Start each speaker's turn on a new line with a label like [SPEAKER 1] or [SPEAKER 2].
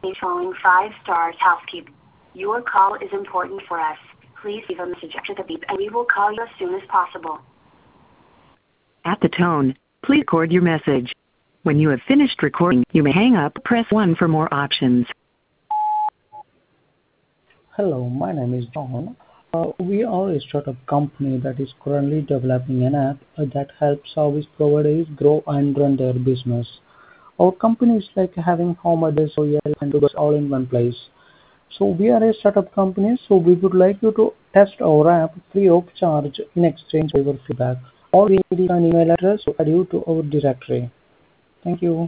[SPEAKER 1] following 5 stars housekeeping. Your call is important for us. Please leave a message after the beep and we will call you as soon as possible.
[SPEAKER 2] At the tone, please record your message. When you have finished recording, you may hang up. Press 1 for more options.
[SPEAKER 3] Hello, my name is John. We are a startup company that is currently developing an app that helps service providers grow and run their business. Our company is like having home address, Yelp, and Google all in one place. So we are a startup company, so we would like you to test our app free of charge in exchange for your feedback. All we need is an email address to add you to our directory. Thank you.